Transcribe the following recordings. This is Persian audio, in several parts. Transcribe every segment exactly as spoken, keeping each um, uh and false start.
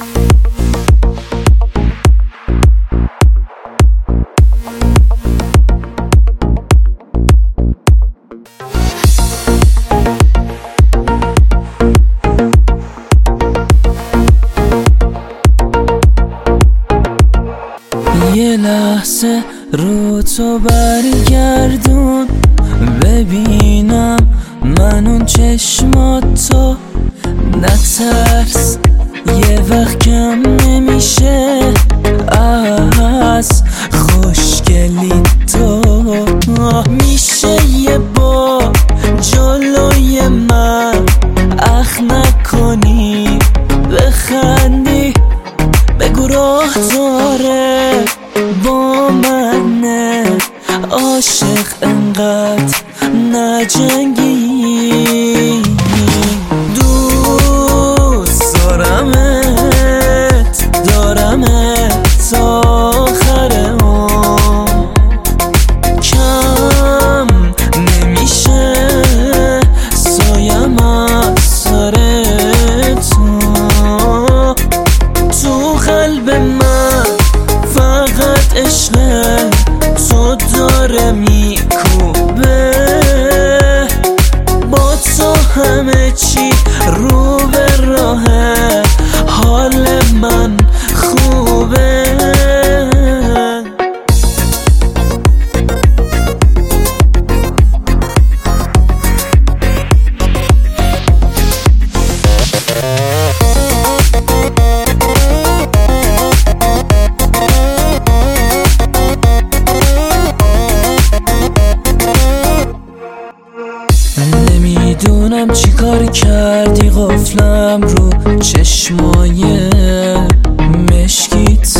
یه لحظه رو تو برگردون ببینم من اون چشماتو، نترس یه وقت کم نمیشه از خوشگلی تو. میشه یه بار جلوی من اخ نکنی، بخندی بگو راه داره با منه، عاشق انقدر نجنگی. دوست دارمت دارمت تا آخر عمر، کم نمیشه سایم از سر تو. تو قلب من فقط عشق تو داره میکوبه، با تو همه چی رو به راهه، حال من خوبه. نمیدونم چی کار کردی قفلم رو چشمای مشکیت،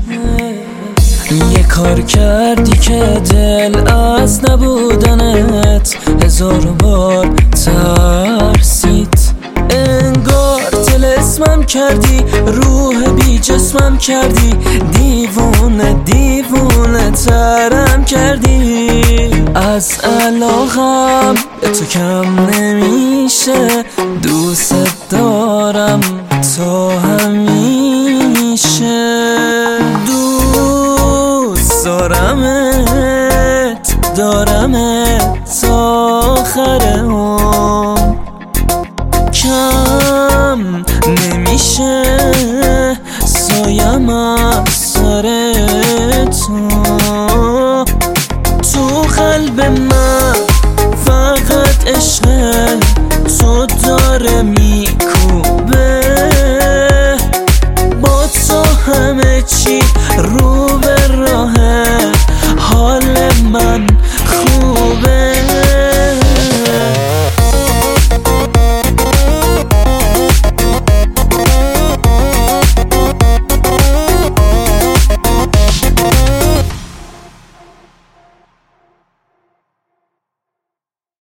یه کار کردی که دل از نبودنت هزار بار ترسید. انگار طلسمم کردی، روح بی جسمم کردی، دیوونه دیوونه ترم کردی. از علاقم به تو کم نمیشه، دوست دارم تا همیشه. دوست دارمت دارمت تا آخر عمر، کم نمیشه سایم از سر تو. تو قلب من